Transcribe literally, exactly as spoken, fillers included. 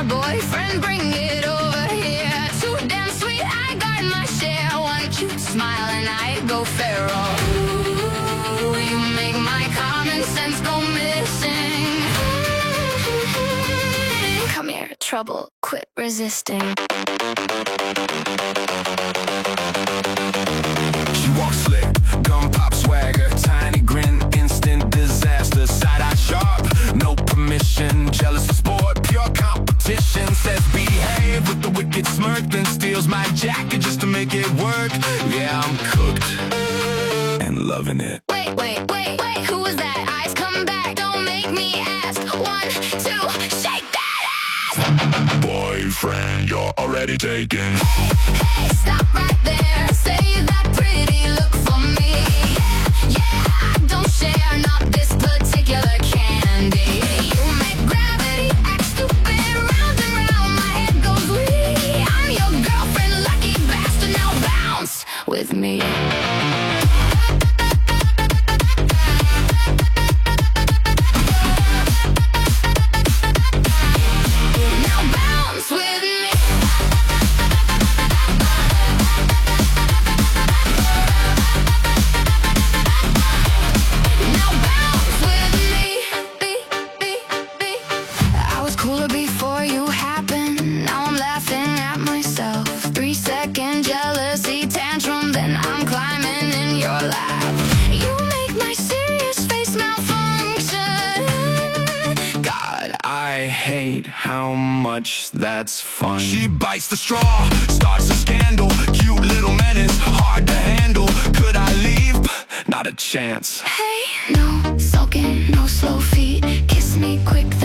my boyfriend, bring it over here. Too damn sweet, I got my share. One cute smile and I go feral. Ooh, you make my common sense go missing. Come here, trouble, quit resisting. She walks slick, gun pop swagger, tiny grin, instant disaster, side-eye sharp, no permission, jealous of sport, pure competition, says behave with the wicked smirk, then steals my jacket just to make it work. Yeah, I'm cooked and loving it. Wait, wait, wait, wait, who was that? Eyes come back, don't make me ask. One, two, shake that ass. Boyfriend, you're already taken. Hey, hey, stop right there. Save that pretty look for me. Yeah, yeah, don't share, not this particular candy. You make gravity act stupid. Round and round, my head goes wee. I'm your girlfriend, lucky bastard. Now bounce with me. Cooler before you happened. Now I'm laughing at myself. Three second jealousy tantrum, then I'm climbing in your lap. You make my serious face malfunction. God, I hate how much that's fun. She bites the straw, starts a scandal. Cute little menace, hard to handle. Could I leave? Not a chance. Hey, no sulking, no slow feet. Kiss me quick.